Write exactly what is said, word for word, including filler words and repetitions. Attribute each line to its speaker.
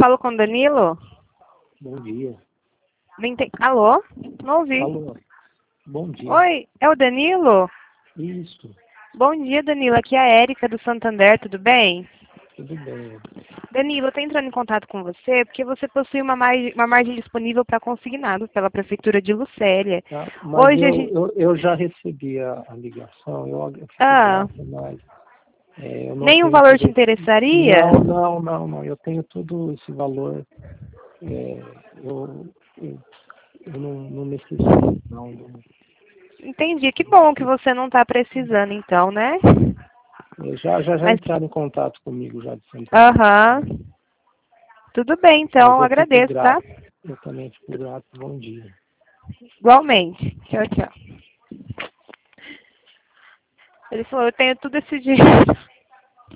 Speaker 1: falo com o Danilo?
Speaker 2: Bom dia.
Speaker 1: Não enten- Alô? Não ouvi.
Speaker 2: Alô. Bom dia.
Speaker 1: Oi, é o Danilo?
Speaker 2: Isso.
Speaker 1: Bom dia, Danilo. Aqui é a Érica do Santander, tudo bem?
Speaker 2: Tudo bem.
Speaker 1: Danilo, eu estou entrando em contato com você porque você possui uma margem, uma margem disponível para consignado pela Prefeitura de Lucélia.
Speaker 2: Tá? Mas
Speaker 1: Hoje
Speaker 2: eu,
Speaker 1: a gente...
Speaker 2: eu, eu já recebi a, a ligação, eu, eu fico
Speaker 1: Ah,
Speaker 2: grato, mas é, eu não
Speaker 1: nenhum
Speaker 2: tenho
Speaker 1: valor te
Speaker 2: interesse.
Speaker 1: interessaria?
Speaker 2: Não, não, não, não. Eu tenho todo esse valor. É, eu, eu, eu não, não necessito, não. não.
Speaker 1: Entendi. Que bom que você não está precisando, então, né?
Speaker 2: É, já, já, já
Speaker 1: Mas,
Speaker 2: entraram em contato comigo, já de Santander.
Speaker 1: aham. Tudo bem,
Speaker 2: Mas
Speaker 1: então.
Speaker 2: eu fico
Speaker 1: Agradeço, tá?
Speaker 2: grato. Eu também fico grato. Bom dia.
Speaker 1: Igualmente. Tchau, tchau. Ele falou, eu tenho tudo esse dinheiro.